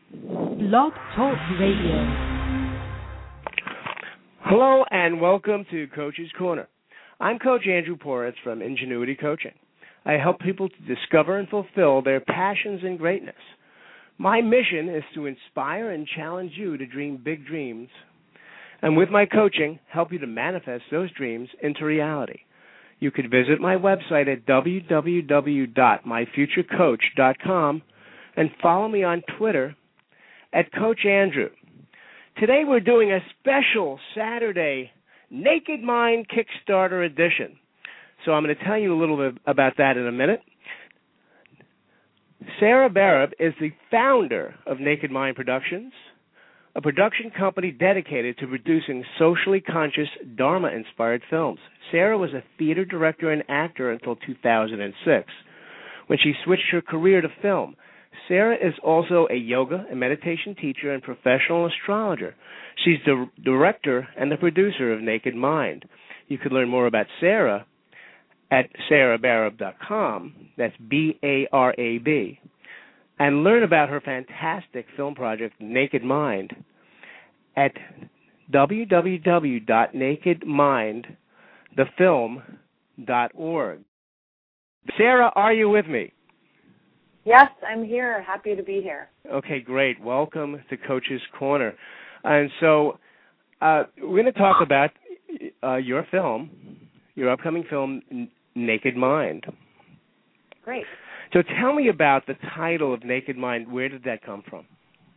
Blog Talk Radio. Hello and welcome to Coach's Corner. I'm Coach Andrew Porras from Ingenuity Coaching. I help people to discover and fulfill their passions and greatness. My mission is to inspire and challenge you to dream big dreams, and with my coaching, help you to manifest those dreams into reality. You could visit my website at www.myfuturecoach.com and follow me on Twitter at Coach Andrew. Today we're doing a special Saturday Naked Mind Kickstarter edition. So I'm going to tell you a little bit about that in a minute. Sarah Barab is the founder of Naked Mind Productions, a production company dedicated to producing socially conscious, Dharma-inspired films. Sarah was a theater director and actor until 2006, when she switched her career to film. Sarah is also a yoga and meditation teacher and professional astrologer. She's the director and the producer of Naked Mind. You can learn more about Sarah at sarahbarab.com, that's B-A-R-A-B, and learn about her fantastic film project, Naked Mind, at www.nakedmindthefilm.org. Sarah, are you with me? Yes, I'm here. Happy to be here. Okay, great. Welcome to Coach's Corner. And so we're going to talk about your film, your upcoming film, Naked Mind. Great. So tell me about the title of Naked Mind. Where did that come from?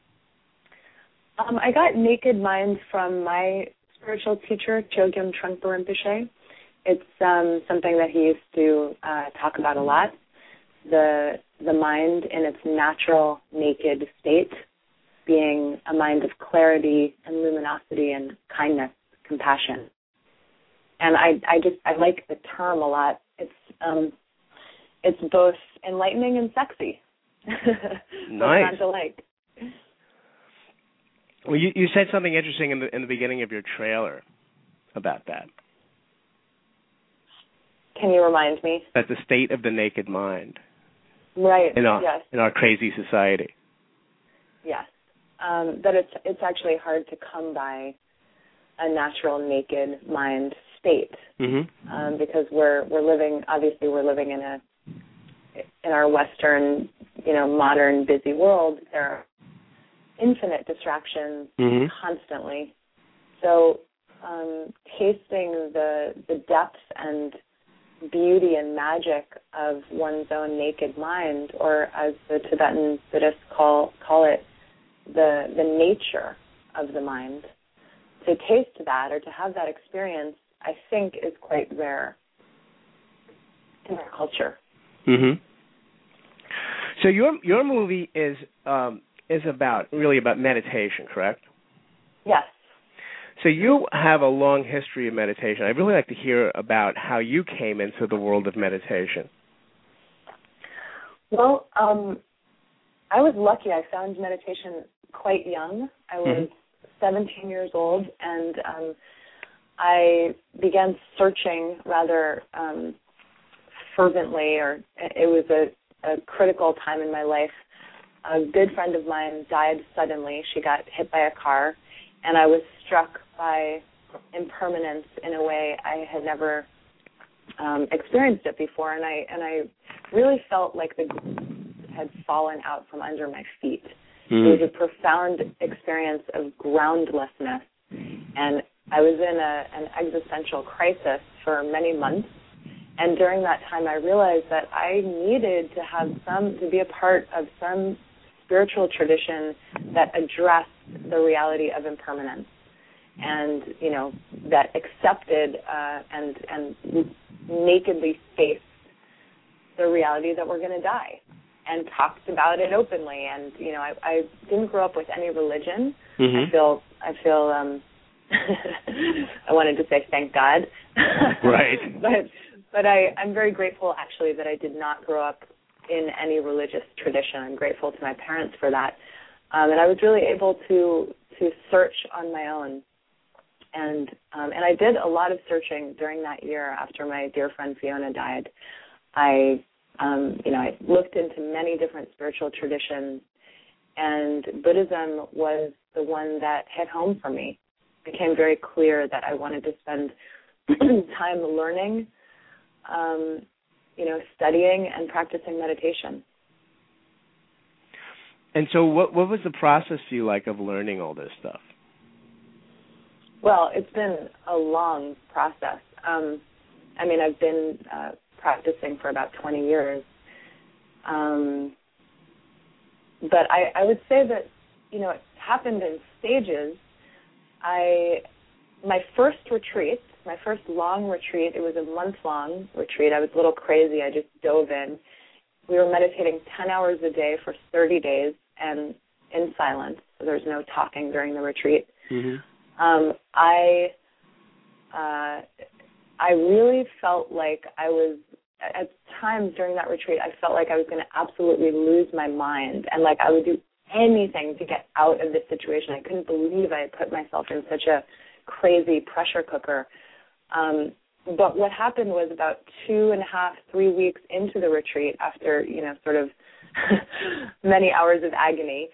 I got Naked Mind from my spiritual teacher, Chogyam Trungpa Rinpoche. It's something that he used to talk about a lot. The mind in its natural naked state, being a mind of clarity and luminosity and kindness, compassion. And I like the term a lot. It's both enlightening and sexy. Nice. Both fun to like. Well, you said something interesting in the beginning of your trailer about that. Can you remind me? About the state of the naked mind. Right. In our crazy society. Yes. That it's actually hard to come by a natural naked mind state, because we're living in our Western, modern busy world. There are infinite distractions constantly. So tasting the depth and beauty and magic of one's own naked mind, or as the Tibetan Buddhists call it, the nature of the mind. To taste that or to have that experience, I think, is quite rare in our culture. Mm-hmm. So your movie is about meditation, correct? Yes. So you have a long history of meditation. I'd really like to hear about how you came into the world of meditation. Well, I was lucky. I found meditation quite young. I was 17 years old, and I began searching rather fervently, or it was a critical time in my life. A good friend of mine died suddenly. She got hit by a car, and I was struck by impermanence in a way I had never experienced it before, and I really felt like the ground had fallen out from under my feet. It was a profound experience of groundlessness, and I was in an existential crisis for many months. And during that time, I realized that I needed to be a part of some spiritual tradition that addressed the reality of impermanence, and that accepted and nakedly faced the reality that we're going to die, and talked about it openly. And I didn't grow up with any religion. I feel I wanted to say thank God. Right. But I'm very grateful, actually, that I did not grow up in any religious tradition. I'm grateful to my parents for that. And I was really able to search on my own. And I did a lot of searching during that year after my dear friend Fiona died. I looked into many different spiritual traditions, And Buddhism was the one that hit home for me. It became very clear that I wanted to spend time learning, studying and practicing meditation. And so what was the process for you like of learning all this stuff? Well, it's been a long process. I've been practicing for about 20 years. But I would say that, it happened in stages. My first retreat, my first long retreat, it was a month-long retreat. I was a little crazy. I just dove in. We were meditating 10 hours a day for 30 days and in silence. So there's no talking during the retreat. Mm-hmm. I really felt like I was, at times during that retreat, I felt like I was going to absolutely lose my mind and like I would do anything to get out of this situation. I couldn't believe I had put myself in such a crazy pressure cooker. But what happened was about 2.5, 3 weeks into the retreat, after, sort of many hours of agony,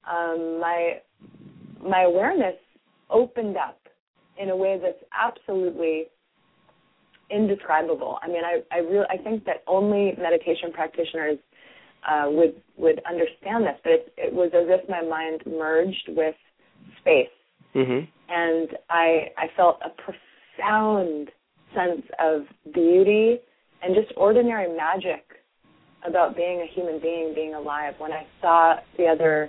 my awareness opened up in a way that's absolutely indescribable. I think that only meditation practitioners would understand this, but it was as if my mind merged with space. Mm-hmm. And I felt a profound sense of beauty and just ordinary magic about being a human being, being alive. When I saw the other,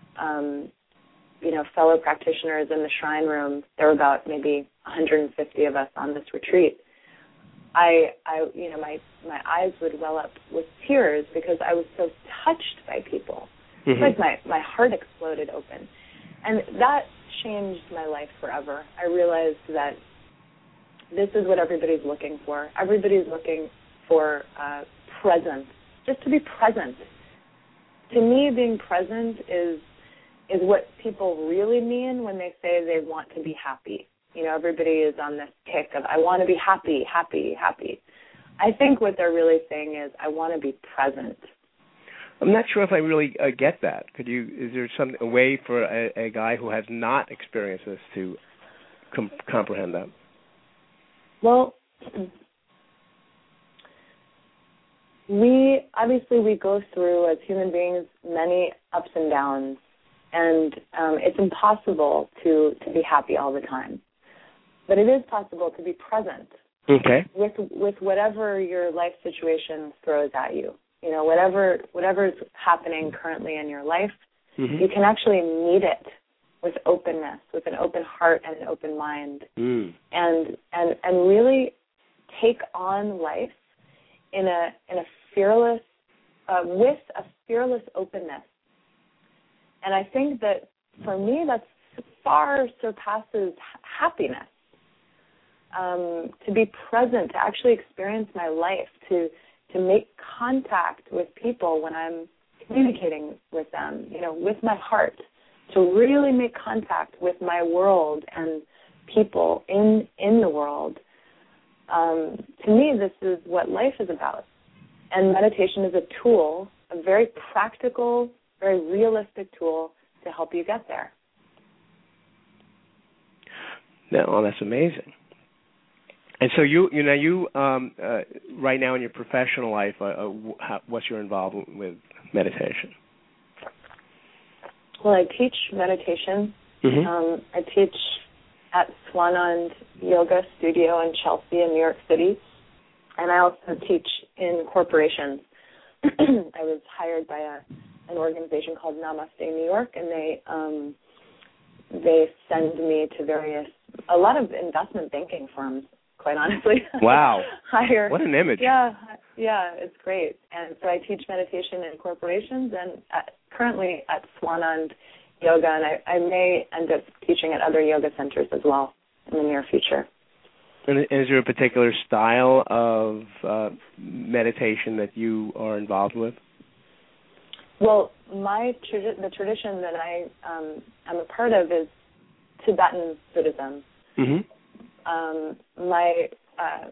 fellow practitioners in the shrine room, there were about maybe 150 of us on this retreat. My eyes would well up with tears because I was so touched by people. Mm-hmm. It's like my heart exploded open. And that changed my life forever. I realized that this is what everybody's looking for. Everybody's looking for presence, just to be present. To me, being present is what people really mean when they say they want to be happy. Everybody is on this kick of, I want to be happy, happy, happy. I think what they're really saying is, I want to be present. I'm not sure if I really get that. Is there a way for a guy who has not experienced this to comprehend that? Well, we go through, as human beings, many ups and downs, and it's impossible to be happy all the time. But it is possible to be present. Okay. With whatever your life situation throws at you. Whatever's happening currently in your life, mm-hmm. you can actually meet it with openness, with an open heart and an open mind, and really take on life in a fearless, with a fearless openness. And I think that for me, that far surpasses happiness. To be present, to actually experience my life, to make contact with people when I'm communicating with them, with my heart, to really make contact with my world and people in the world. To me, this is what life is about. And meditation is a tool, a very practical, very realistic tool to help you get there. No, that's amazing. And so you right now in your professional life, what's your involvement with meditation? Well, I teach meditation. Mm-hmm. I teach at Swanand Yoga Studio in Chelsea in New York City, and I also teach in corporations. I was hired by an organization called Namaste New York, and they send me to a lot of investment banking firms, quite honestly. Wow. What an image. Yeah, it's great. And so I teach meditation in corporations and currently at Swanand Yoga, and I may end up teaching at other yoga centers as well in the near future. And is there a particular style of meditation that you are involved with? Well, the tradition that I am a part of is Tibetan Buddhism. Mm-hmm.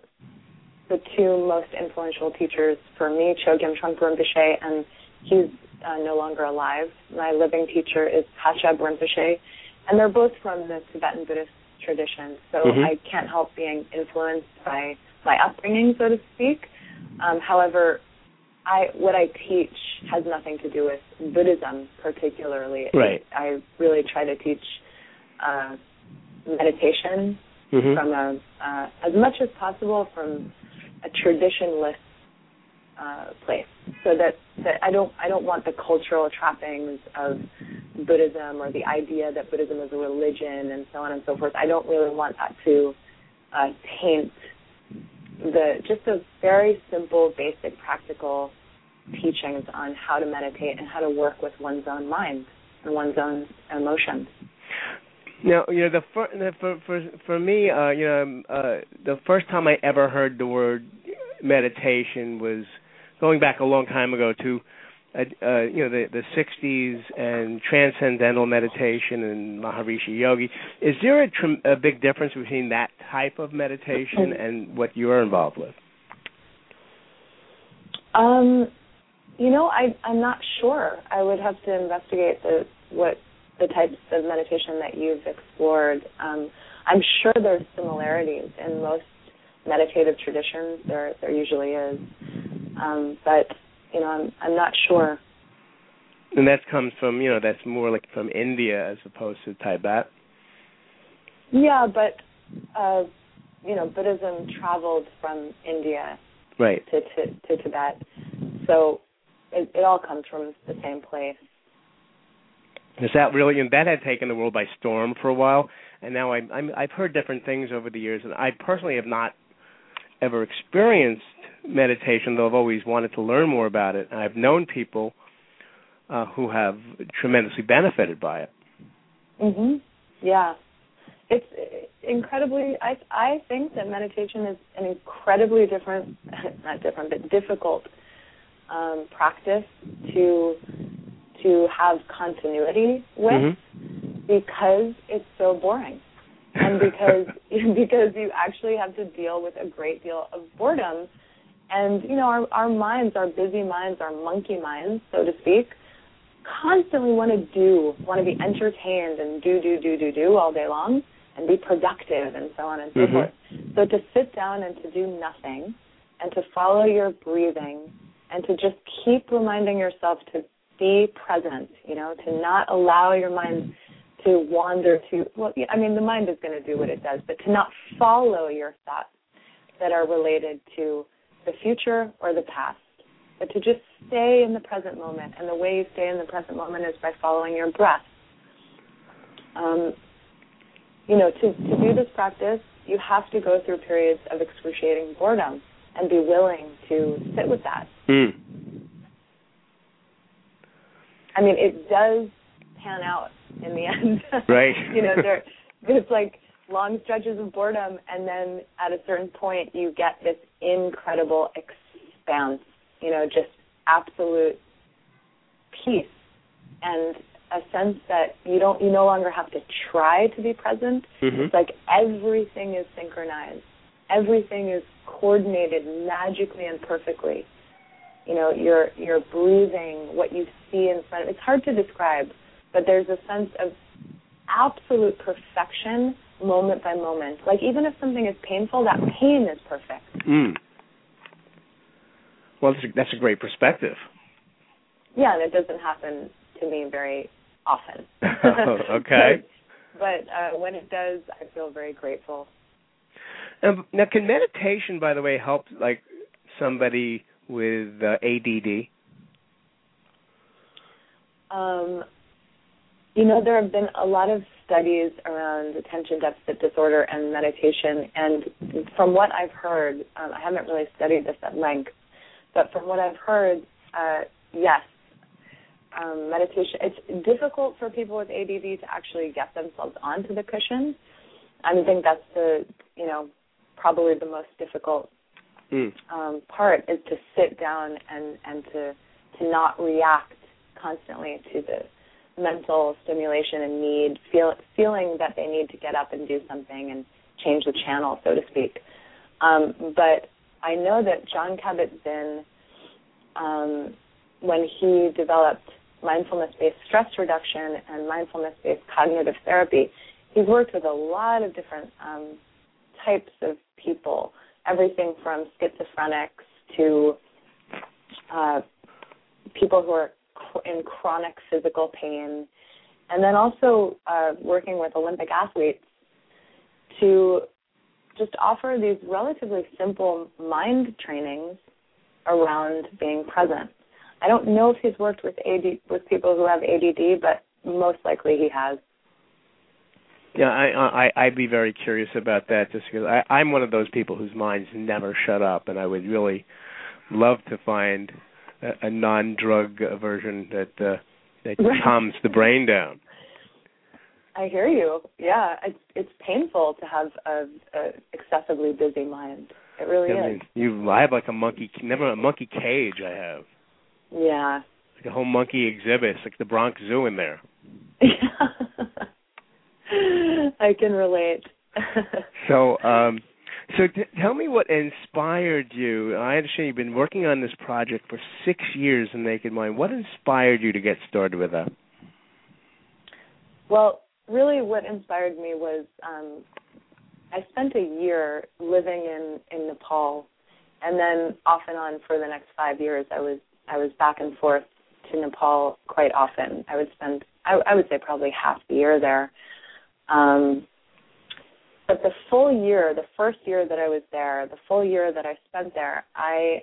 The two most influential teachers for me, Chogyam Trungpa Rinpoche, and he's no longer alive. My living teacher is Kashab Rinpoche, and they're both from the Tibetan Buddhist tradition. So I can't help being influenced by my upbringing, so to speak. However, what I teach has nothing to do with Buddhism particularly. Right. I really try to teach meditation from as much as possible from a traditionless place, so that I don't want the cultural trappings of Buddhism or the idea that Buddhism is a religion and so on and so forth. I don't really want that to taint just the very simple, basic, practical teachings on how to meditate and how to work with one's own mind and one's own emotions. Now, for me, the first time I ever heard the word meditation was going back a long time ago to, the 60s and transcendental meditation and Maharishi Yogi. Is there a big difference between that type of meditation and what you're involved with? I'm not sure. I would have to investigate the types of meditation that you've explored. I'm sure there's similarities in most meditative traditions. There usually is, but I'm not sure. And that comes from that's more like from India as opposed to Tibet. Yeah, but Buddhism traveled from India right to Tibet, so it all comes from the same place. Is that really? And that had taken the world by storm for a while, and now I've heard different things over the years, and I personally have not ever experienced meditation, though I've always wanted to learn more about it. And I've known people who have tremendously benefited by it. Yeah, it's incredibly. I think that meditation is an incredibly difficult practice to have continuity with because it's so boring. And because you actually have to deal with a great deal of boredom. And, our minds, our busy minds, our monkey minds, so to speak, constantly want to be entertained and do all day long and be productive and so on and so forth. So to sit down and to do nothing and to follow your breathing and to just keep reminding yourself to be present, to not allow your mind to wander the mind is going to do what it does, but to not follow your thoughts that are related to the future or the past, but to just stay in the present moment. And the way you stay in the present moment is by following your breath. To do this practice, you have to go through periods of excruciating boredom and be willing to sit with that. It does pan out in the end. Right. There's like long stretches of boredom, and then at a certain point you get this incredible expanse, just absolute peace and a sense that you no longer have to try to be present. It's like everything is synchronized. Everything is coordinated magically and perfectly. You're breathing, what you see in front of it's hard to describe, but there's a sense of absolute perfection moment by moment. Like even if something is painful, that pain is perfect. Well, that's a great perspective. Yeah, and it doesn't happen to me very often. Okay. But when it does, I feel very grateful. Now, can meditation, by the way, help like somebody with ADD? There have been a lot of studies around attention deficit disorder and meditation, and from what I've heard, I haven't really studied this at length, but from what I've heard, yes, meditation, it's difficult for people with ADD to actually get themselves onto the cushion. I think that's probably the most difficult part is to sit down and to not react constantly to the mental stimulation and need, feeling that they need to get up and do something and change the channel, so to speak. But I know that Jon Kabat-Zinn, when he developed mindfulness-based stress reduction and mindfulness-based cognitive therapy, he's worked with a lot of different types of people, everything from schizophrenics to people who are in chronic physical pain, and then also working with Olympic athletes to just offer these relatively simple mind trainings around being present. I don't know if he's worked with people who have ADD, but most likely he has. Yeah, I'd be very curious about that, just because I'm one of those people whose minds never shut up, and I would really love to find a non-drug version that calms the brain down. I hear you. Yeah, it's painful to have a excessively busy mind. It really is. I have like a monkey cage. I have. Yeah. Like a whole monkey exhibit. It's like the Bronx Zoo in there. I can relate. So tell me what inspired you. I understand you've been working on this project for 6 years in Naked Mind. What inspired you to get started with that? Well, really what inspired me was I spent a year living in Nepal, and then off and on for the next 5 years I was back and forth to Nepal quite often. I would spend, I would say, probably half the year there. But the full year, the first year that I was there, the full year that I spent there, I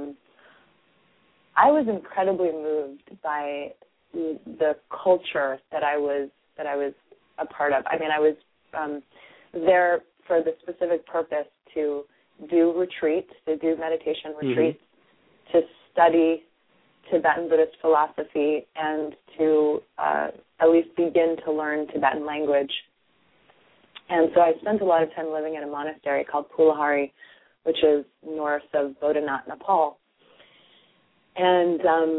was incredibly moved by the culture that I was a part of. I mean, I was there for the specific purpose to do retreats, to do meditation retreats, to study Tibetan Buddhist philosophy, and to at least begin to learn Tibetan language. And so I spent a lot of time living in a monastery called Pulahari, which is north of Bodhanath, Nepal. And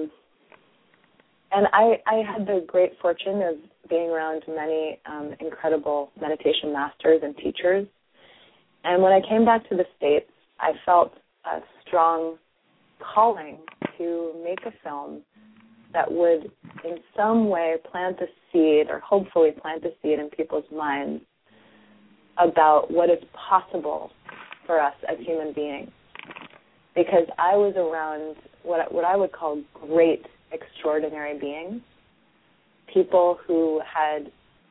I had the great fortune of being around many incredible meditation masters and teachers. And when I came back to the States, I felt a strong calling to make a film that would in some way plant a seed, or hopefully plant a seed in people's minds about what is possible for us as human beings. Because I was around what I would call great, extraordinary beings, people who had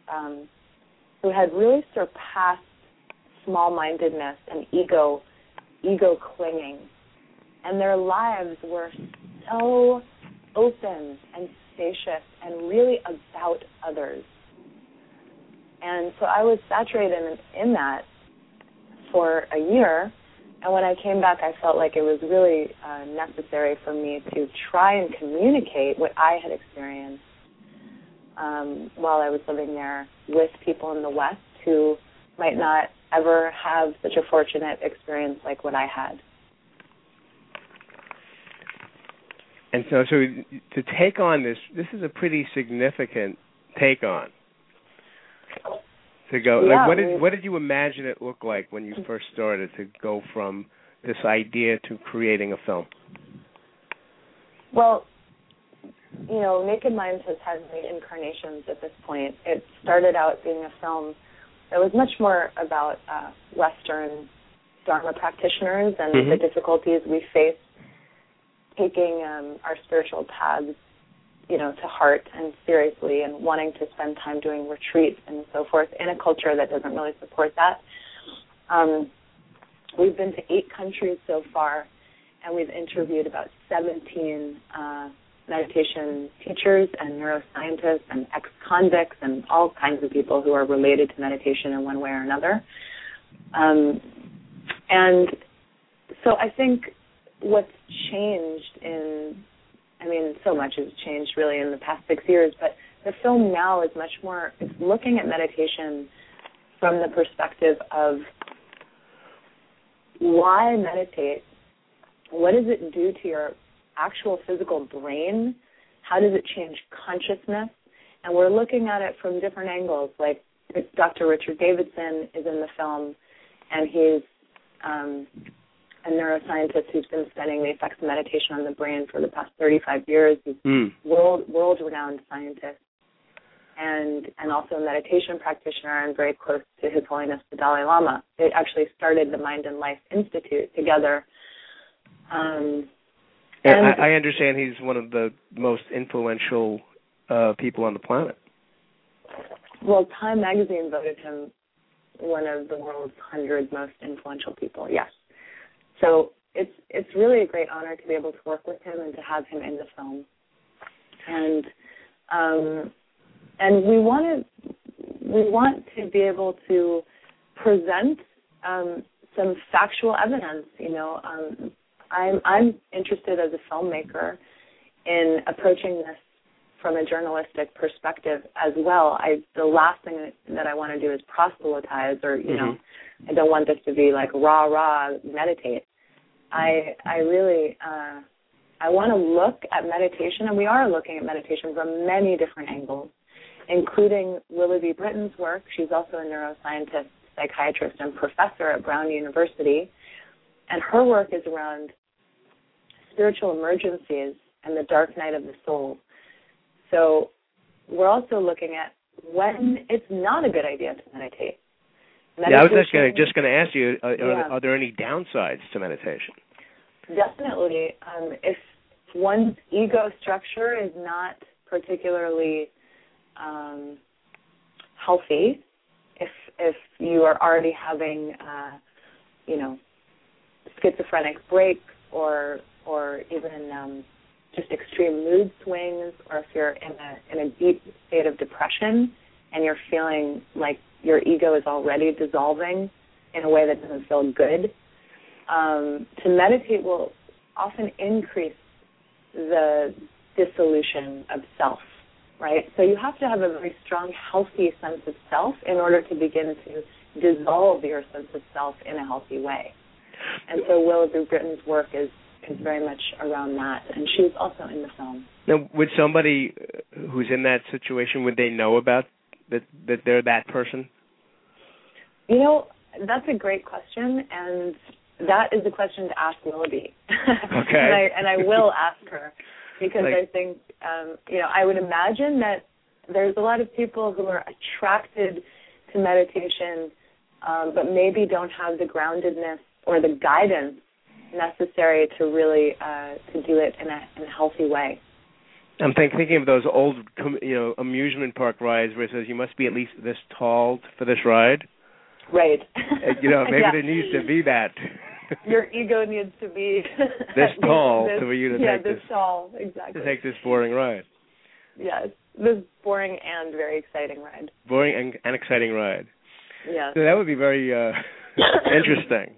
really surpassed small-mindedness and ego clinging, and their lives were so open and spacious and really about others. And so I was saturated in that for a year, and when I came back, I felt like it was really necessary for me to try and communicate what I had experienced while I was living there with people in the West who might not ever have such a fortunate experience like what I had. And so to take on this is a pretty significant take on. To go, yeah, like, what did you imagine it looked like when you first started to go from this idea to creating a film? Well, Naked Minds has had many incarnations at this point. It started out being a film that was much more about Western Dharma practitioners and the difficulties we face taking our spiritual paths, to heart and seriously, and wanting to spend time doing retreats and so forth in a culture that doesn't really support that. We've been to 8 countries so far, and we've interviewed about 17 meditation teachers and neuroscientists and ex-convicts and all kinds of people who are related to meditation in one way or another. And so I think what's changed so much has changed really in the past 6 years, but the film now is much more, it's looking at meditation from the perspective of why meditate, what does it do to your actual physical brain, how does it change consciousness, and we're looking at it from different angles. Like Dr. Richard Davidson is in the film, and he's a neuroscientist who's been studying the effects of meditation on the brain for the past 35 years. He's world-renowned scientist and also a meditation practitioner and very close to His Holiness the Dalai Lama. They actually started the Mind and Life Institute together. And I understand he's one of the most influential people on the planet. Well, Time magazine voted him one of the world's 100 most influential people, yes. So it's really a great honor to be able to work with him and to have him in the film. And we want to be able to present some factual evidence. I'm interested as a filmmaker in approaching this from a journalistic perspective as well. The last thing that I want to do is proselytize, or I don't want this to be like rah meditate. I really I want to look at meditation, and we are looking at meditation from many different angles, including Willoughby Britton's work. She's also a neuroscientist, psychiatrist, and professor at Brown University, and her work is around spiritual emergencies and the dark night of the soul. So we're also looking at when it's not a good idea to meditate. I was just going to ask you, are there any downsides to meditation? Definitely. If one's ego structure is not particularly healthy, if you are already having, schizophrenic breaks or even just extreme mood swings, or if you're in a deep state of depression and you're feeling like your ego is already dissolving in a way that doesn't feel good, to meditate will often increase the dissolution of self, right? So you have to have a very strong, healthy sense of self in order to begin to dissolve your sense of self in a healthy way. And so Willoughby Britton's work is very much around that, and she's also in the film. Now, would somebody who's in that situation, would they know about that they're that person? That's a great question, and that is a question to ask Willoughby. Okay. and I will ask her, because I think, I would imagine that there's a lot of people who are attracted to meditation, but maybe don't have the groundedness or the guidance necessary to really to do it in a healthy way. I'm thinking of those old, amusement park rides where it says you must be at least this tall for this ride. Right. Maybe there needs to be that. Your ego needs to be this tall for you to take this tall, exactly. To take this boring ride. Yes, this boring and very exciting ride. Boring and exciting ride. Yes. So that would be very interesting.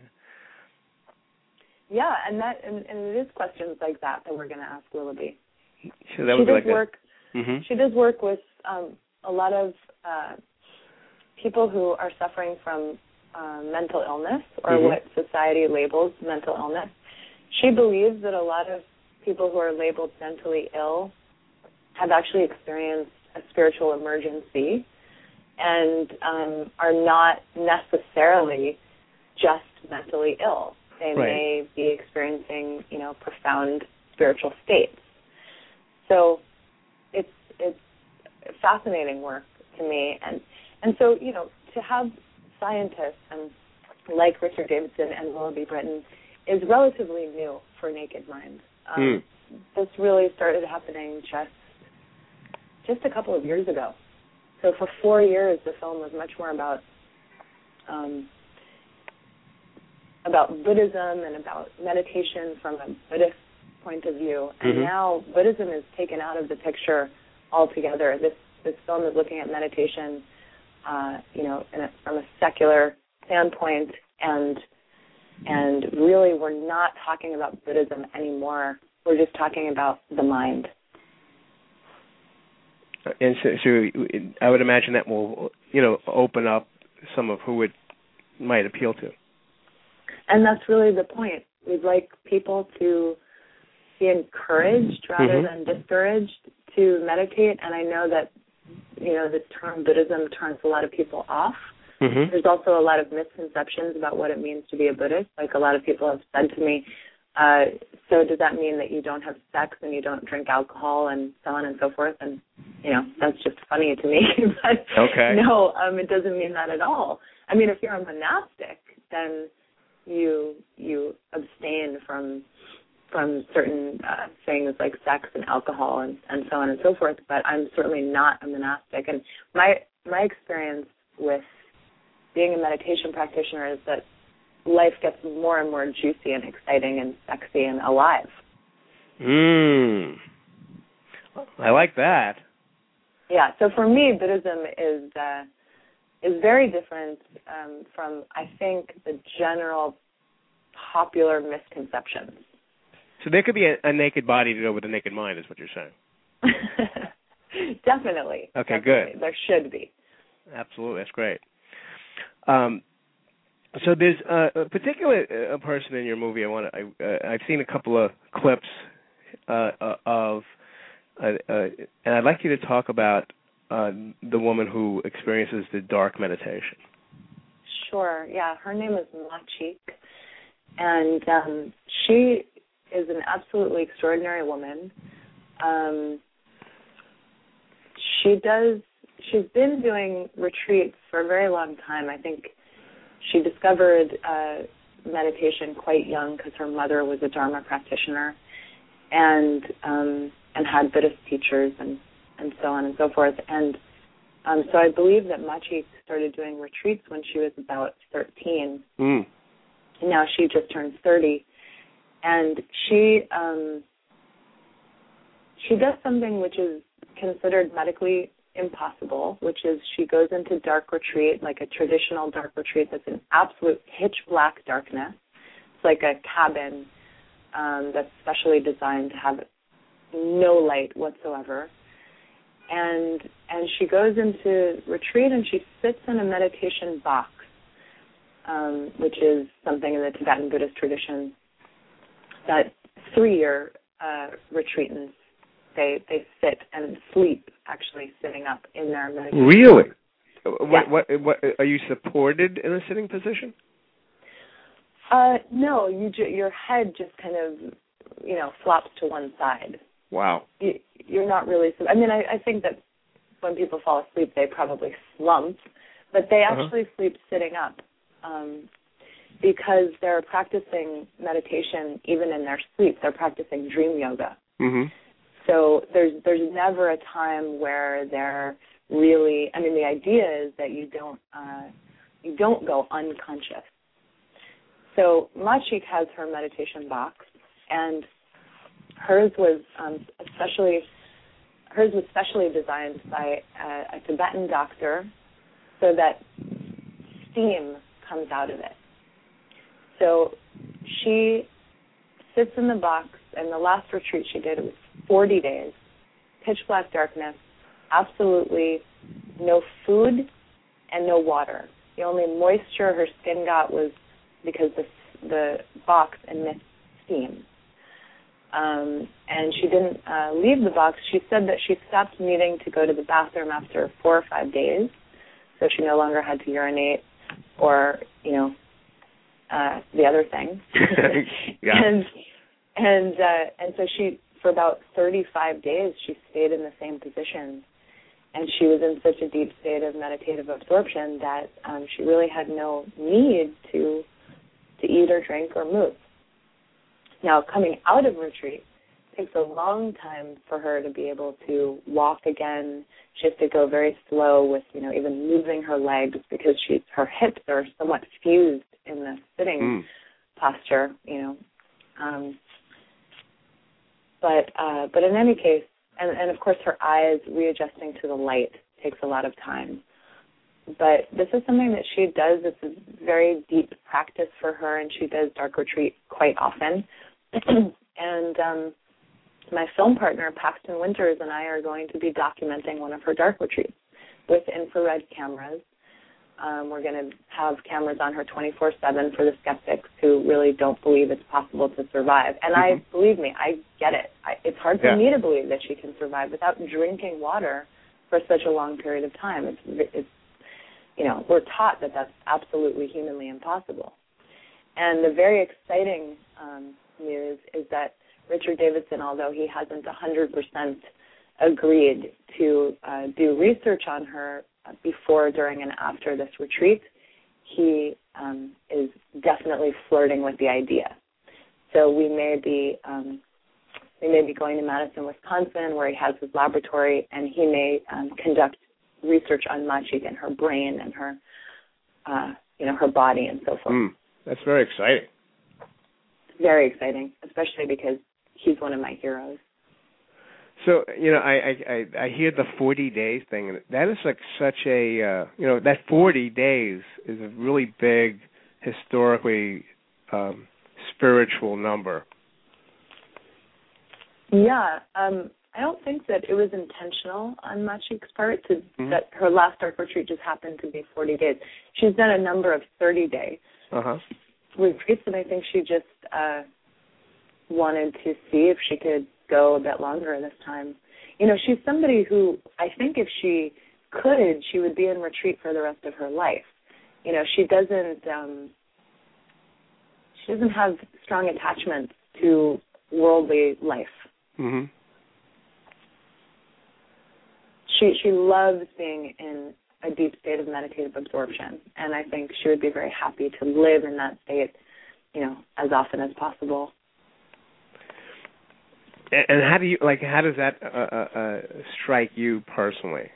Yeah, and it is questions like that we're going to ask Willoughby. So that would be work. She does work with a lot of people who are suffering from mental illness, or what society labels mental illness. She believes that a lot of people who are labeled mentally ill have actually experienced a spiritual emergency and are not necessarily just mentally ill. They may be experiencing, profound spiritual states. So it's fascinating work to me, and so to have scientists and like Richard Davidson and Willoughby Britton is relatively new for Naked Mind. This really started happening just a couple of years ago. So for 4 years, the film was much more about Buddhism and about meditation from a Buddhist point of view. And now Buddhism is taken out of the picture altogether. This film is looking at meditation, from a secular standpoint, and really we're not talking about Buddhism anymore. We're just talking about the mind. And so I would imagine that will, open up some of who it might appeal to. And that's really the point. We'd like people to be encouraged rather than discouraged to meditate. And I know that, the term Buddhism turns a lot of people off. Mm-hmm. There's also a lot of misconceptions about what it means to be a Buddhist. Like a lot of people have said to me, so does that mean that you don't have sex and you don't drink alcohol and so on and so forth? And, that's just funny to me. But okay. No, it doesn't mean that at all. I mean, if you're a monastic, then you abstain from certain things like sex and alcohol and so on and so forth. But I'm certainly not a monastic. And my experience with being a meditation practitioner is that life gets more and more juicy and exciting and sexy and alive. I like that. Yeah. So for me, Buddhism is very different from, I think, the general popular misconceptions. So there could be a naked body to go with a naked mind, is what you're saying. Definitely. Okay, definitely. good. There should be. Absolutely, that's great. So there's a particular person in your movie. I've seen a couple of clips of, and I'd like you to talk about the woman who experiences the dark meditation. Sure. Yeah, her name is Machik, and she is an absolutely extraordinary woman. She's been doing retreats for a very long time. I think she discovered meditation quite young because her mother was a Dharma practitioner and had Buddhist teachers and so on and so forth. And so I believe that Machik started doing retreats when she was about 13. And now she just turned 30. And she does something which is considered medically impossible, which is she goes into dark retreat, like a traditional dark retreat that's in absolute pitch black darkness. It's like a cabin that's specially designed to have no light whatsoever. And she goes into retreat and she sits in a meditation box, which is something in the Tibetan Buddhist tradition that 3-year retreatants, they sit and sleep actually sitting up in their meditation. Really? Yeah. What are you supported in a sitting position? No, your head just kind of, flops to one side. Wow. You're not really, I mean, I think that when people fall asleep, they probably slump, but they actually sleep sitting up because they're practicing meditation even in their sleep. They're practicing dream yoga. Mm-hmm. So there's never a time where they're really, I mean, the idea is that you don't go unconscious. So Machik has her meditation box, and hers was specially designed by a Tibetan doctor so that steam comes out of it. So she sits in the box, and the last retreat she did, it was 40 days, pitch black darkness, absolutely no food and no water. The only moisture her skin got was because the box emits steam. And she didn't leave the box. She said that she stopped needing to go to the bathroom after 4 or 5 days, so she no longer had to urinate or, the other thing. Yeah. And so she, for about 35 days, she stayed in the same position, and she was in such a deep state of meditative absorption that she really had no need to eat or drink or move. Now, coming out of retreat takes a long time for her to be able to walk again. She has to go very slow with, even moving her legs because her hips are somewhat fused in the sitting posture, But in any case, and of course her eyes readjusting to the light takes a lot of time. But this is something that she does. It's a very deep practice for her, and she does dark retreat quite often. And my film partner, Paxton Winters, and I are going to be documenting one of her dark retreats with infrared cameras. We're going to have cameras on her 24/7 for the skeptics who really don't believe it's possible to survive. And believe me, I get it. It's hard for me to believe that she can survive without drinking water for such a long period of time. It's we're taught that that's absolutely humanly impossible. And the very exciting news is that Richard Davidson, although he hasn't 100% agreed to do research on her before, during, and after this retreat, he is definitely flirting with the idea. So we may be going to Madison, Wisconsin, where he has his laboratory, and he may conduct research on Maciek and her brain and her, her body and so forth. That's very exciting. Very exciting, especially because he's one of my heroes. So, I hear the 40 days thing, and that is like such a, that 40 days is a really big, historically spiritual number. Yeah, I don't think that it was intentional on Maciek's part that her last dark retreat just happened to be 40 days. She's done a number of 30-day retreats, and I think she just wanted to see if she could go a bit longer this time. She's somebody who I think if she could, she would be in retreat for the rest of her life. She doesn't have strong attachments to worldly life. Mm-hmm. She loves being in a deep state of meditative absorption, and I think she would be very happy to live in that state, as often as possible. And how does that strike you personally?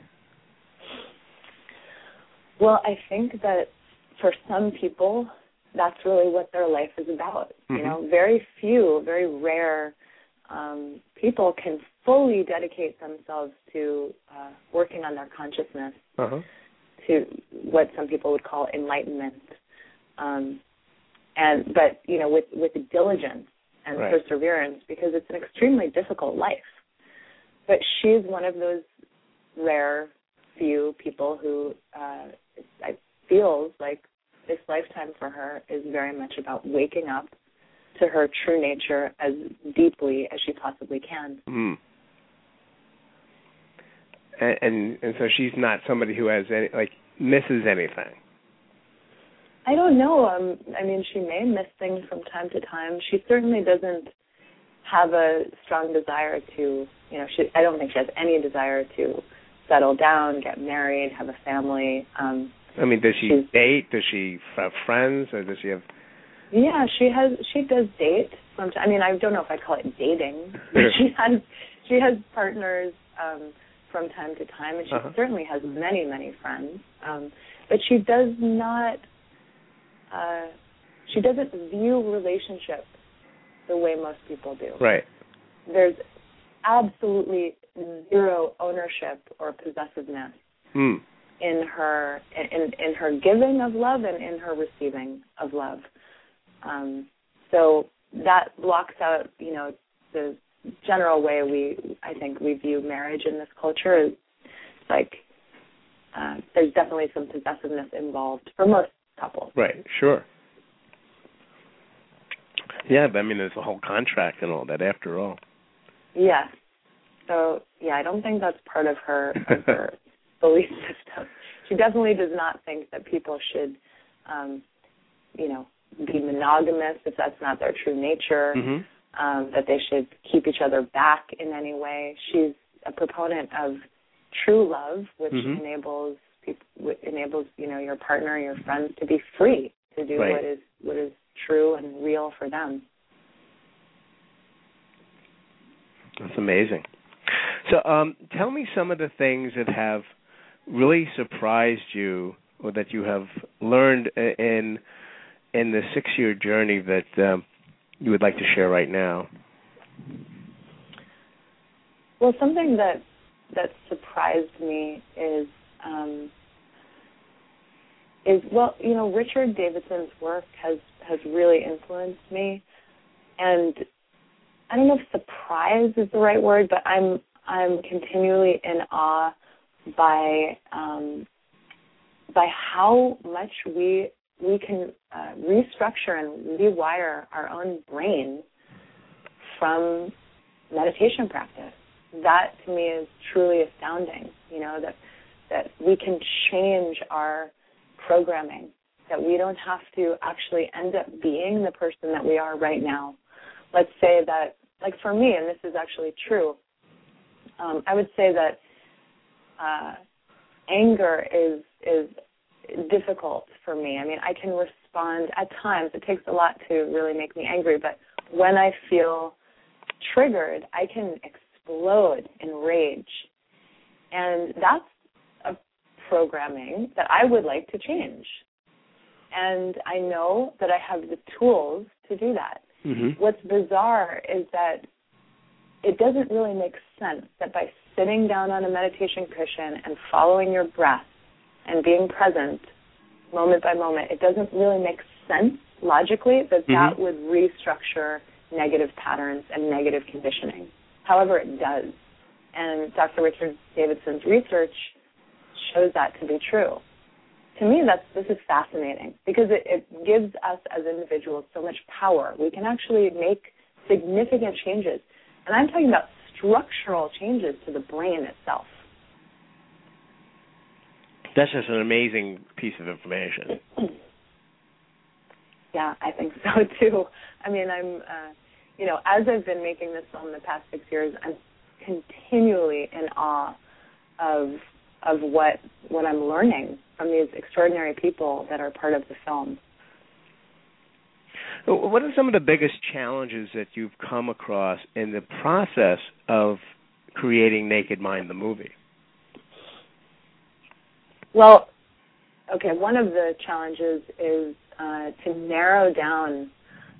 Well, I think that for some people, that's really what their life is about. Mm-hmm. Very few, very rare people can fully dedicate themselves to working on their consciousness, to what some people would call enlightenment, but with diligence and perseverance, because it's an extremely difficult life. But she's one of those rare few people who feels like this lifetime for her is very much about waking up to her true nature as deeply as she possibly can. Mm. And so she's not somebody who has misses anything. I don't know. She may miss things from time to time. She certainly doesn't have a strong desire to, I don't think she has any desire to settle down, get married, have a family. Does she date? Does she have friends? Or does she have... Yeah, she does date. I don't know if I call it dating, but she has partners from time to time, and she certainly has many, many friends. But she does not. She doesn't view relationships the way most people do. Right. There's absolutely zero ownership or possessiveness in her giving of love and in her receiving of love. So that blocks out, the general way I think we view marriage in this culture is there's definitely some possessiveness involved for most couples. Right, sure. Yeah, but there's a whole contract and all that after all. Yeah. So, I don't think that's part of her belief system. She definitely does not think that people should, be monogamous if that's not their true nature, that they should keep each other back in any way. She's a proponent of true love, which enables your partner, your friends to be free to do what is true and real for them. That's amazing. So tell me some of the things that have really surprised you or that you have learned in the 6-year journey that you would like to share right now. Well, something that surprised me is Richard Davidson's work has really influenced me, and I don't know if surprise is the right word, but I'm continually in awe by how much we can restructure and rewire our own brain from meditation practice. That to me is truly astounding. That we can change our programming, that we don't have to actually end up being the person that we are right now. Let's say that, like for me, and this is actually true, I would say that anger is difficult for me. I mean, I can respond at times. It takes a lot to really make me angry, but when I feel triggered, I can explode in rage. And that's a programming that I would like to change. And I know that I have the tools to do that. Mm-hmm. What's bizarre is that it doesn't really make sense that by sitting down on a meditation cushion and following your breath and being present moment by moment, it doesn't really make sense logically that that would restructure negative patterns and negative conditioning. However, it does. And Dr. Richard Davidson's research shows that to be true. To me, this is fascinating because it gives us as individuals so much power. We can actually make significant changes. And I'm talking about structural changes to the brain itself. That's just an amazing piece of information. Yeah, I think so too. I mean, I'm, as I've been making this film the past 6 years, I'm continually in awe of what I'm learning from these extraordinary people that are part of the film. What are some of the biggest challenges that you've come across in the process of creating Naked Mind, the movie? Well, okay, one of the challenges is to narrow down,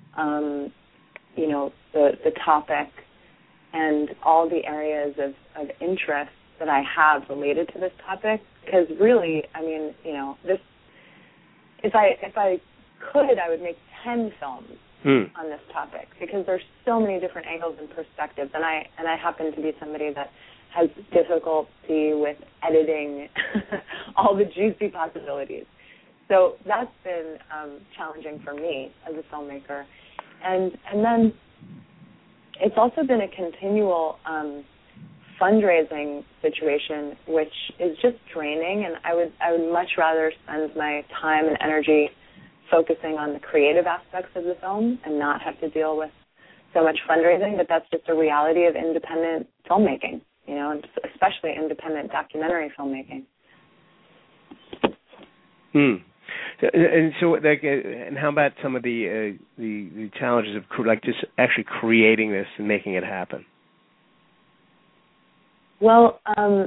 the topic and all the areas of interest that I have related to this topic. Because really, I mean, this. If I could, I would make 10 films on this topic because there's so many different angles and perspectives, and I happen to be somebody that has difficulty with editing all the juicy possibilities. So that's been challenging for me as a filmmaker. And then it's also been a continual fundraising situation, which is just draining, and I would much rather spend my time and energy focusing on the creative aspects of the film and not have to deal with so much fundraising, but that's just a reality of independent filmmaking, and especially independent documentary filmmaking. And so, and how about some of the challenges of just actually creating this and making it happen? Well,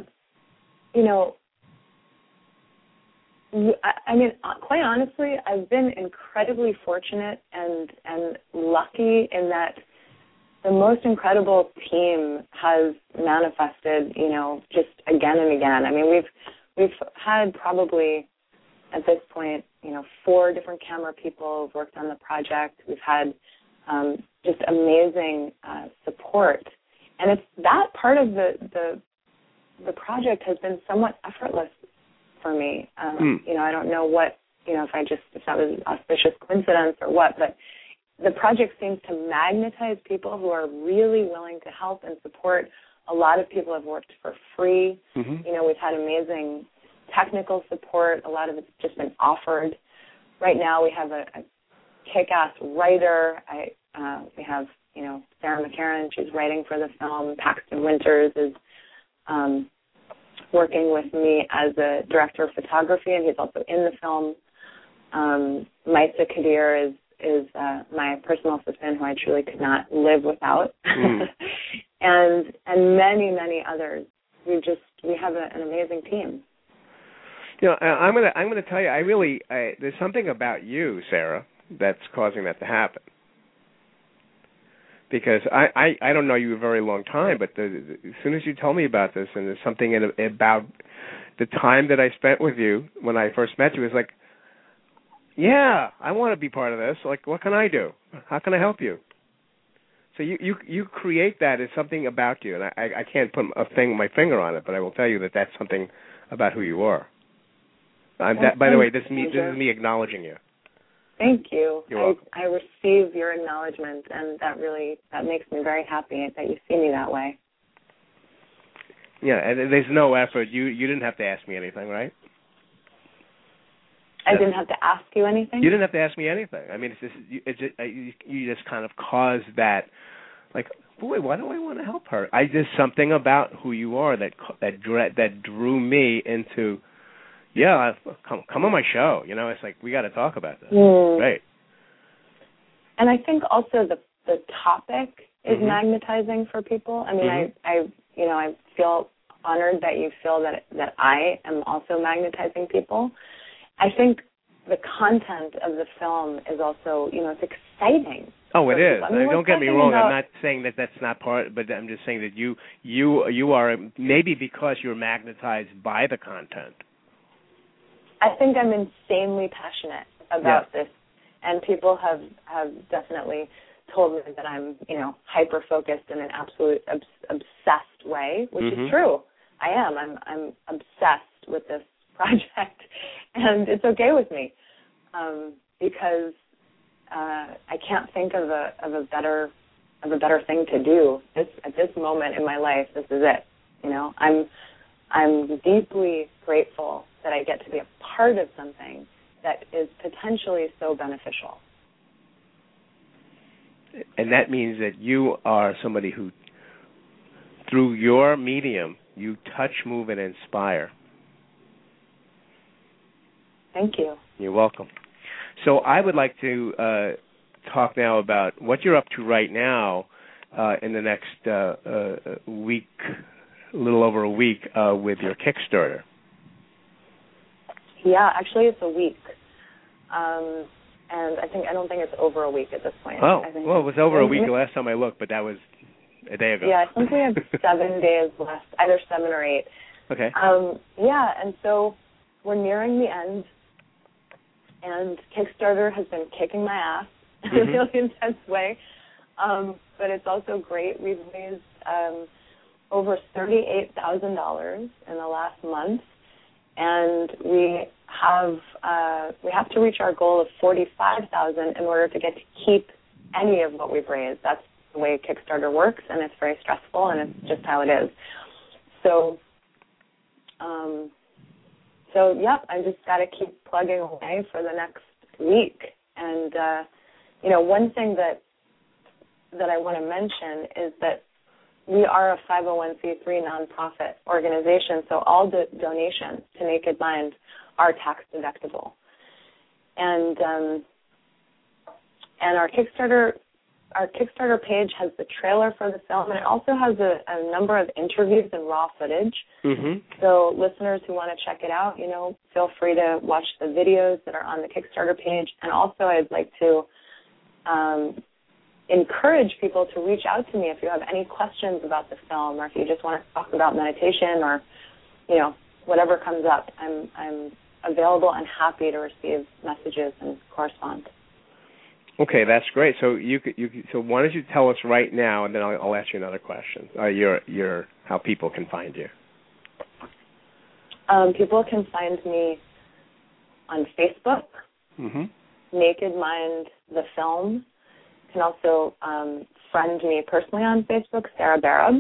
I mean, quite honestly, I've been incredibly fortunate and lucky in that the most incredible team has manifested, just again and again. I mean, we've had probably at this point, 4 different camera people who've worked on the project. We've had just amazing support. And it's that part of the project has been somewhat effortless for me. I don't know what, if that was an auspicious coincidence or what, but the project seems to magnetize people who are really willing to help and support. A lot of people have worked for free. We've had amazing technical support. A lot of it's just been offered. Right now we have a kick-ass writer. We have, Sarah McCarran, she's writing for the film. Paxton Winters is working with me as a director of photography, and he's also in the film. Maisa Kadir is my personal assistant, who I truly could not live without, and many, many others. We have an amazing team. I'm gonna tell you, there's something about you, Sarah, that's causing that to happen. Because I don't know you a very long time, but as soon as you told me about this, and there's something about the time that I spent with you when I first met you, is like, yeah, I want to be part of this. Like, what can I do? How can I help you? So you create that as something about you, and I can't put my finger on it, but I will tell you that that's something about who you are. By the way, this is me acknowledging you. Thank you. You're welcome. I receive your acknowledgement, and that makes me very happy that you see me that way. Yeah, and there's no effort. You didn't have to ask me anything, right? I didn't have to ask you anything? You didn't have to ask me anything. I mean, you just kind of caused that, like, boy, why do I want to help her? There's something about who you are that drew me into, come on my show. You know, it's like, we got to talk about this. Right. And I think also the topic is magnetizing for people. I mean, I feel honored that you feel that I am also magnetizing people. I think the content of the film is also, it's exciting. Oh, it is. I mean, don't get me wrong. I'm not saying that that's not part, but I'm just saying that you are, maybe because you're magnetized by the content. I think I'm insanely passionate about this, and people have definitely told me that I'm, hyper-focused in an absolute obsessed way, which is true. I am. I'm obsessed with this project, and it's okay with me because I can't think of a better thing to do. At this moment in my life, this is it. I'm deeply grateful that I get to be a part of something that is potentially so beneficial. And that means that you are somebody who, through your medium, you touch, move, and inspire. Thank you. You're welcome. So I would like to talk now about what you're up to right now in the next week, a little over a week, with your Kickstarter. Yeah, actually it's a week. And I don't think it's over a week at this point. Oh, it was over a week the last time I looked, but that was a day ago. Yeah, I think we have 7 days left, either 7 or 8. Okay. And so we're nearing the end, and Kickstarter has been kicking my ass in a really intense way, but it's also great. We've raised over $38,000 in the last month, and we have to reach our goal of $45,000 in order to get to keep any of what we've raised. That's the way Kickstarter works, and it's very stressful, and it's just how it is. So, I just got to keep plugging away for the next week. And one thing that I want to mention is that we are a 501c3 nonprofit organization, so all donations to Naked Mind are tax deductible. And our Kickstarter page has the trailer for the film, and it also has a number of interviews and raw footage. So listeners who want to check it out, feel free to watch the videos that are on the Kickstarter page. And also I'd like to encourage people to reach out to me if you have any questions about the film, or if you just want to talk about meditation, or whatever comes up. I'm available and happy to receive messages and correspond. Okay, that's great. So so why don't you tell us right now, and then I'll ask you another question. Your how people can find you. People can find me on Facebook, Naked Mind the Film. You can also friend me personally on Facebook, Sarah Barab.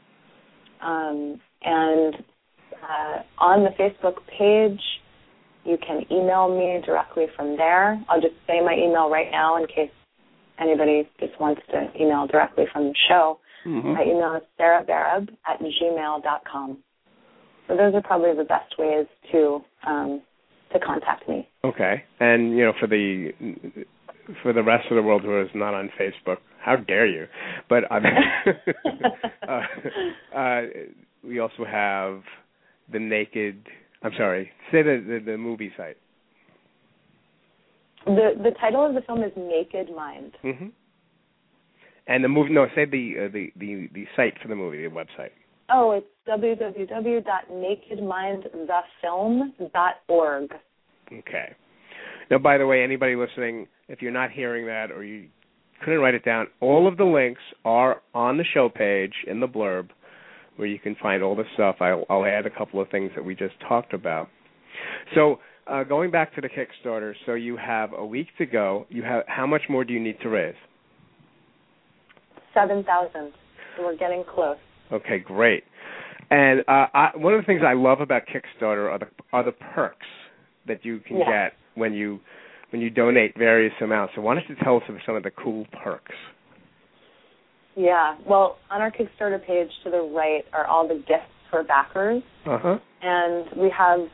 And on the Facebook page, you can email me directly from there. I'll just say my email right now in case anybody just wants to email directly from the show. My email is sarahbarab@gmail.com. So those are probably the best ways to contact me. Okay. And, for the rest of the world who is not on Facebook, how dare you? But we also have the Naked... I'm sorry. Say the movie site. The title of the film is Naked Mind. And the movie. No, say the site for the movie, the website. Oh, it's www.nakedmindthefilm.org. Okay. Now, by the way, anybody listening, if you're not hearing that or you couldn't write it down, all of the links are on the show page in the blurb, where you can find all the stuff. I'll add a couple of things that we just talked about. So going back to the Kickstarter, so you have a week to go. How much more do you need to raise? 7,000. So we're getting close. Okay, great. And one of the things I love about Kickstarter are the perks that you can get when you donate various amounts. So why don't you tell us of some of the cool perks? Yeah. Well, on our Kickstarter page to the right are all the gifts for backers. Uh-huh. And we have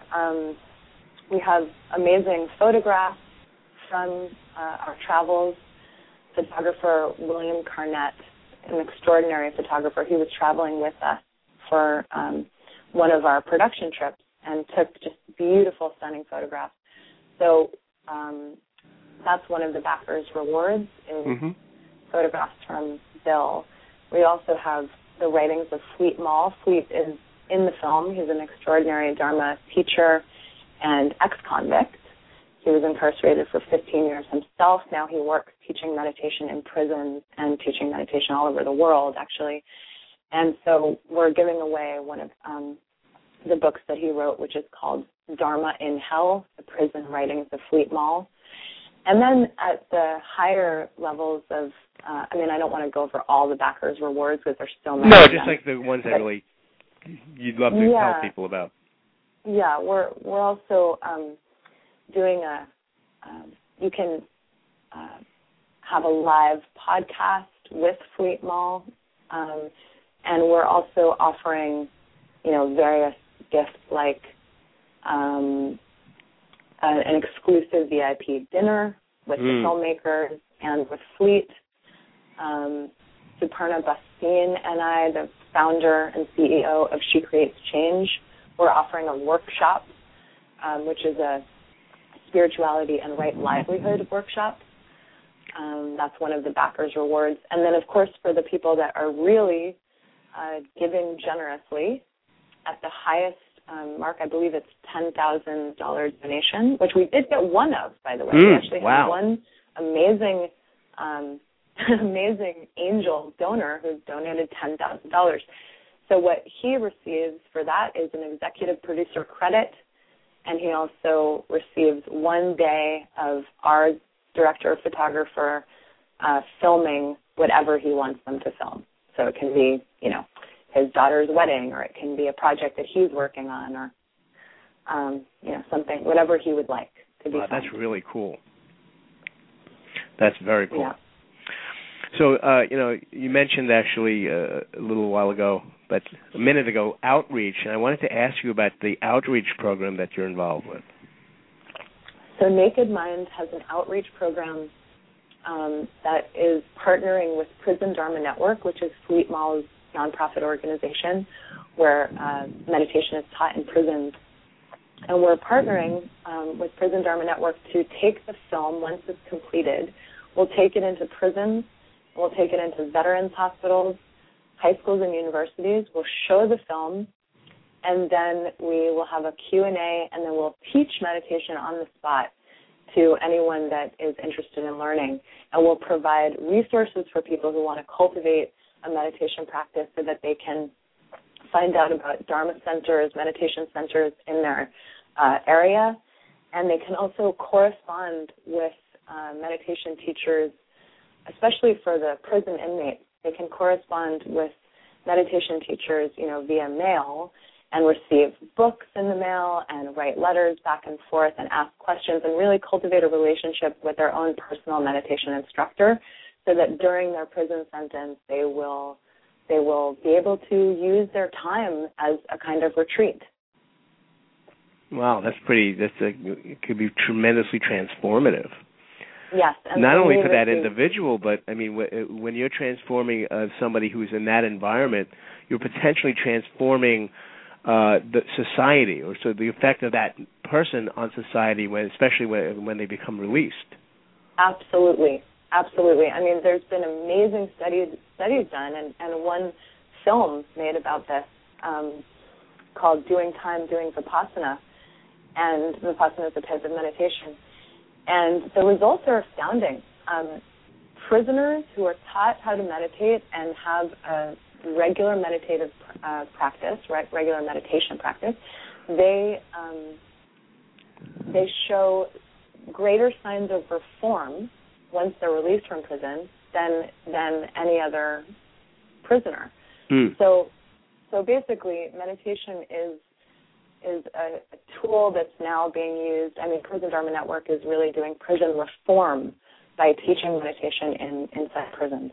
amazing photographs from our travels. Photographer William Carnett, an extraordinary photographer, he was traveling with us for one of our production trips and took just beautiful, stunning photographs. So that's one of the backers' rewards is photographs from Bill. We also have the writings of Fleet Mall. Fleet is in the film. He's an extraordinary Dharma teacher and ex-convict. He was incarcerated for 15 years himself. Now he works teaching meditation in prisons and teaching meditation all over the world, actually. And so we're giving away one of the books that he wrote, which is called Dharma in Hell, The Prison Writings of Fleet Mall. And then at the higher levels of, I don't want to go over all the backers' rewards because there's so many. No, just like the ones that really you'd love to tell people about. Yeah, we're also doing you can have a live podcast with Fleet Mall, and we're also offering, various gifts like an exclusive VIP dinner with the filmmakers and with Fleet. Suparna Bastine and I, the founder and CEO of She Creates Change, we're offering a workshop, which is a spirituality and right livelihood workshop. That's one of the backers' rewards. And then, of course, for the people that are really giving generously at the highest mark, I believe it's $10,000 donation, which we did get one of, by the way. We actually had one amazing amazing angel donor who donated $10,000. So what he receives for that is an executive producer credit, and he also receives 1 day of our director or photographer filming whatever he wants them to film. So it can be, his daughter's wedding, or it can be a project that he's working on, or, something, whatever he would like to be filmed. That's really cool. That's very cool. Yeah. So, you mentioned actually a little while ago, but a minute ago, outreach, and I wanted to ask you about the outreach program that you're involved with. So Naked Mind has an outreach program that is partnering with Prison Dharma Network, which is Fleet Mall's nonprofit organization where meditation is taught in prisons. And we're partnering with Prison Dharma Network to take the film once it's completed. We'll take it into prisons. We'll take it into veterans hospitals, high schools and universities. We'll show the film, and then we will have a Q&A, and then we'll teach meditation on the spot to anyone that is interested in learning. And we'll provide resources for people who want to cultivate a meditation practice so that they can find out about Dharma centers, meditation centers in their area. And they can also correspond with meditation teachers, especially for the prison inmates. They can correspond with meditation teachers, via mail, and receive books in the mail and write letters back and forth and ask questions and really cultivate a relationship with their own personal meditation instructor so that during their prison sentence they will be able to use their time as a kind of retreat. Wow, it could be tremendously transformative. Yes. And not only for that individual, but, when you're transforming somebody who's in that environment, you're potentially transforming the society, or so the effect of that person on society, especially when they become released. Absolutely. There's been amazing studies done, and one film made about this called Doing Time, Doing Vipassana, and Vipassana is a type of meditation. And the results are astounding. Prisoners who are taught how to meditate and have a regular meditative practice, regular meditation practice, they show greater signs of reform once they're released from prison than any other prisoner. So basically, meditation is is a tool that's now being used. I mean, Prison Dharma Network is really doing prison reform by teaching meditation inside prisons.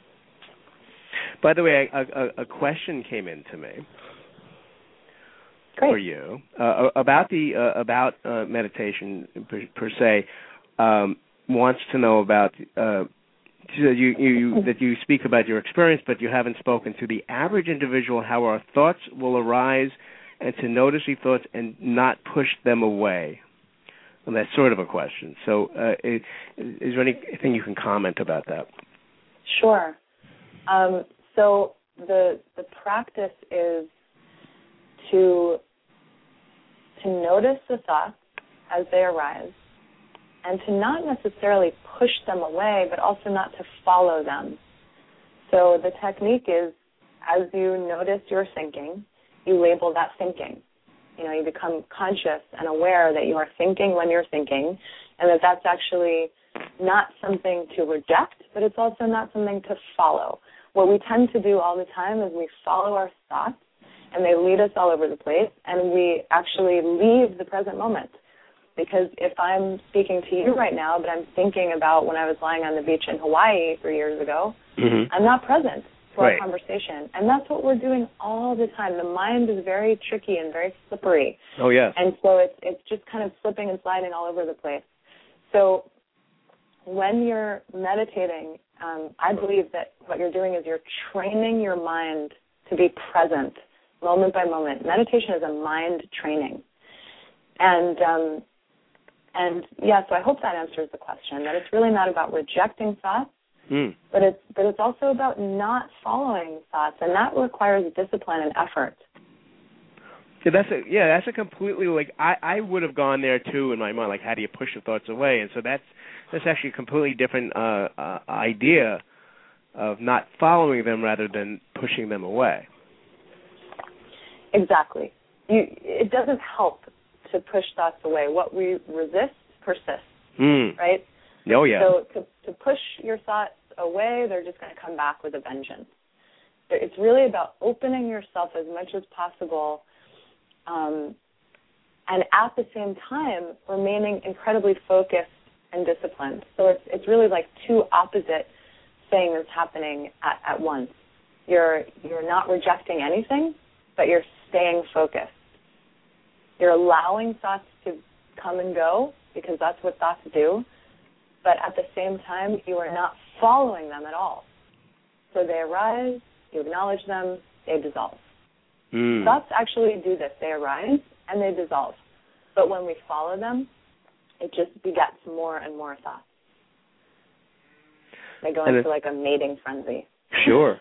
By the way, a question came in to me. Great. For you about meditation per se. Wants to know about that you speak about your experience, but you haven't spoken to the average individual, how our thoughts will arise, and to notice these thoughts and not push them away. And that's sort of a question. So is there anything you can comment about that? Sure. So the practice is to notice the thoughts as they arise, and to not necessarily push them away, but also not to follow them. So the technique is, as you notice your thinking, you label that thinking. You become conscious and aware that you are thinking when you're thinking, and that that's actually not something to reject, but it's also not something to follow. What we tend to do all the time is we follow our thoughts, and they lead us all over the place, and we actually leave the present moment. Because if I'm speaking to you right now, but I'm thinking about when I was lying on the beach in Hawaii 3 years ago, I'm not present for our conversation. And that's what we're doing all the time. The mind is very tricky and very slippery. Oh, yes. And so it's just kind of slipping and sliding all over the place. So when you're meditating, I believe that what you're doing is you're training your mind to be present moment by moment. Meditation is a mind training. And yeah, so I hope that answers the question, that it's really not about rejecting thoughts, but it's also about not following thoughts, and that requires discipline and effort. So that's a completely, like, I would have gone there too in my mind, like, how do you push the thoughts away? And so that's actually a completely different idea of not following them rather than pushing them away. Exactly. It doesn't help to push thoughts away. What we resist persists, right? Oh, yeah. So to push your thoughts away, they're just going to come back with a vengeance. It's really about opening yourself as much as possible, and at the same time remaining incredibly focused and disciplined. So it's really like two opposite things happening at once. You're not rejecting anything, but you're staying focused. You're allowing thoughts to come and go, because that's what thoughts do, but at the same time, you are not following them at all. So they arise, you acknowledge them, they dissolve. Thoughts actually do this. They arise and they dissolve. But when we follow them, it just begets more and more thoughts. They go into like a mating frenzy. Sure.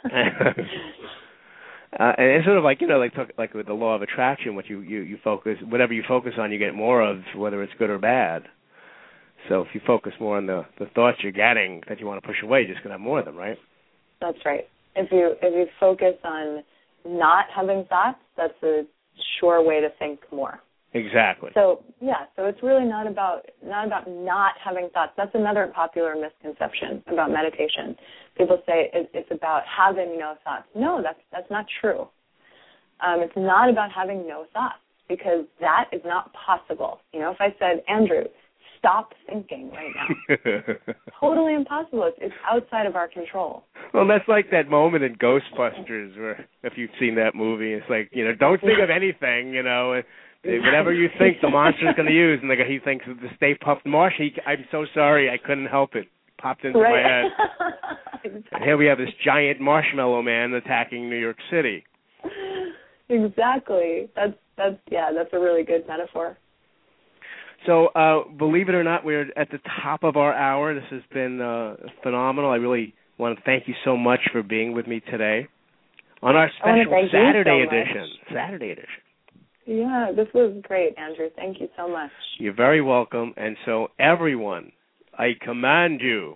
And it's sort of like, like with the law of attraction, what you focus, whatever you focus on, you get more of, whether it's good or bad. So if you focus more on the thoughts you're getting that you want to push away, you're just going to have more of them, right? That's right. If you focus on not having thoughts, that's a sure way to think more. Exactly. So it's really not about not having thoughts. That's another popular misconception about meditation. People say it's about having no thoughts. No, that's not true. It's not about having no thoughts, because that is not possible. If I said, Andrew, stop thinking right now, totally impossible. It's outside of our control. Well, that's like that moment in Ghostbusters, where, if you've seen that movie, it's like, don't think of anything, whatever you think the monster's going to use, and he thinks of the Stay Puft Marsh. I'm so sorry, I couldn't help it. Popped into my head. Exactly. And here we have this giant marshmallow man attacking New York City. Exactly. That's a really good metaphor. So, believe it or not, we're at the top of our hour. This has been phenomenal. I really want to thank you so much for being with me today on our special Saturday edition. Saturday edition. Yeah, this was great, Andrew. Thank you so much. You're very welcome. And so, everyone, I command you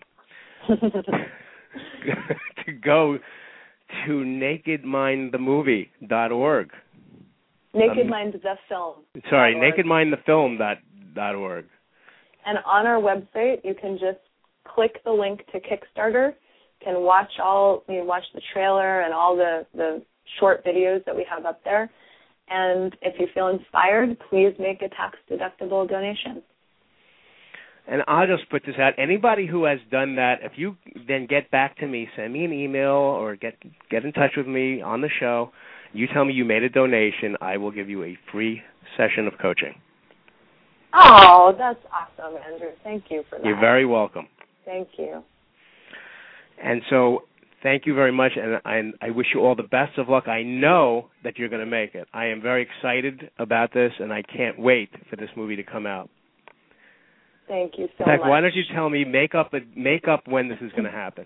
to go to nakedmindthemovie.org. Naked Mind the Film. Sorry, nakedmindthefilm.org. And on our website, you can just click the link to Kickstarter. You can watch the trailer and all the short videos that we have up there. And if you feel inspired, please make a tax-deductible donation. And I'll just put this out. Anybody who has done that, if you then get back to me, send me an email or get in touch with me on the show, you tell me you made a donation, I will give you a free session of coaching. Oh, that's awesome, Andrew. Thank you for that. You're very welcome. Thank you. And so thank you very much, and I wish you all the best of luck. I know that you're going to make it. I am very excited about this, and I can't wait for this movie to come out. Thank you so in fact, much. Why don't you tell me, make up when this is going to happen?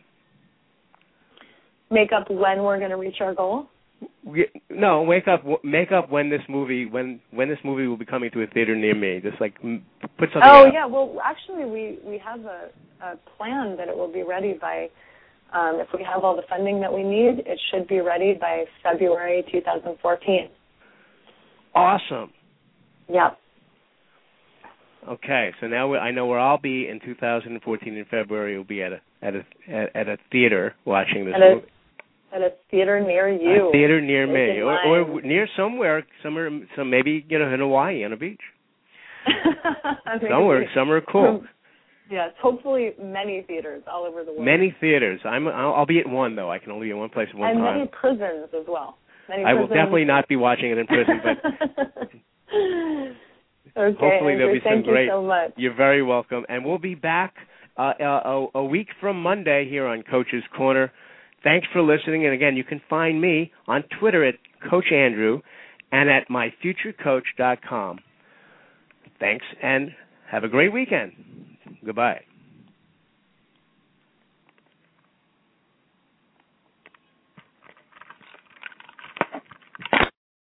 Make up when we're going to reach our goal? No, make up when this movie will be coming to a theater near me. Just like put something out. Oh yeah, well actually we have a plan that it will be ready by if we have all the funding that we need, it should be ready by February 2014. Awesome. Yep. Okay, so now I know where I'll be in 2014 in February. We'll be at a theater watching this movie. At a theater near you. A theater near me, or near somewhere, maybe in Hawaii on a beach. Somewhere cool. Yes, hopefully many theaters all over the world. Many theaters. I'll be at one though. I can only be at one place at one time. And many prisons as well. I will definitely not be watching it in prison, but okay, hopefully Andrew, there'll be some great. Thank you so much. You're very welcome, and we'll be back a week from Monday here on Coach's Corner. Thanks for listening, and again, you can find me on Twitter at Coach Andrew and at myfuturecoach.com. Thanks, and have a great weekend. Goodbye.